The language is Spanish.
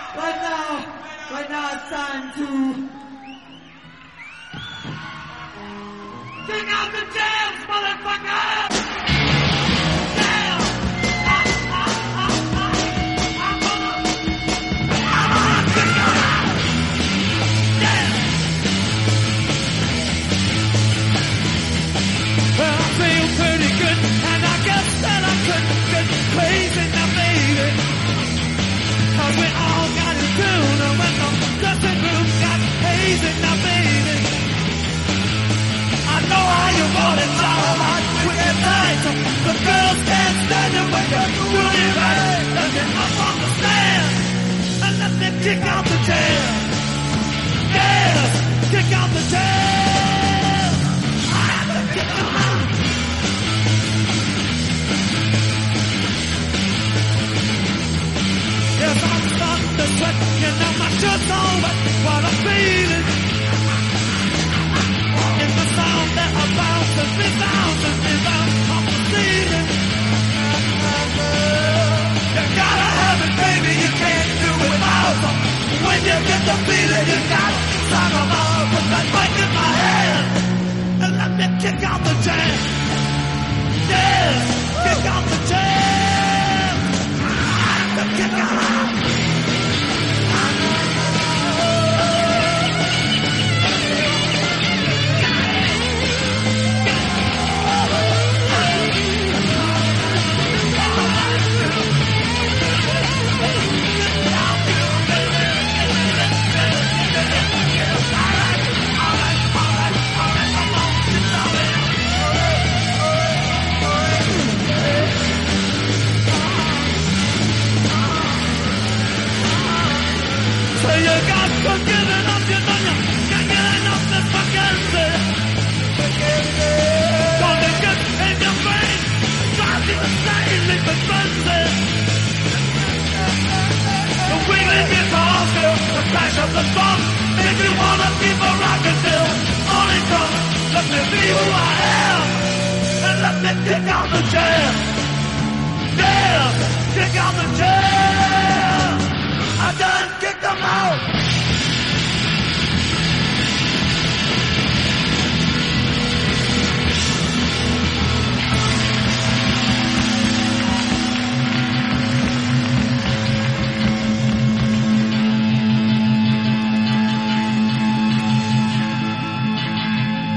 Right now it's time to kick out the jams, motherfucker! Jam! I'm gonna kick out! Jam! Well, I feel pretty good, and I guess that I couldn't get crazy now, baby. 'Cause we all got it tune, and when the dressing room got hazy now, baby. I know how you want it, Solomon, with that night. The girls can't stand it when you're doing it right. Let me up on the stand, and let me kick out the jam. Yes, kick out the jam. I have to kick them out. Yes, I'm starting to sweat, you know my shirt's all wet, what I'm feeling. It's the sound that bounces me down off the ceiling. You gotta have it, baby, you can't do it without them. When you get the feeling, you gotta sign them out, put that mic in my hand, and let me kick out the jam. Yeah, kick out the jam. Kick out. You got to give it up, you know you can't get enough this fucking thing. Gonna get in your brain, drive you insane, leave it frenzy. The wiggling guitars, the crash of the drum, make me wanna keep a rockin' till morning comes. Let me be who I am, and let me kick out the jam. Yeah, kick out the jam.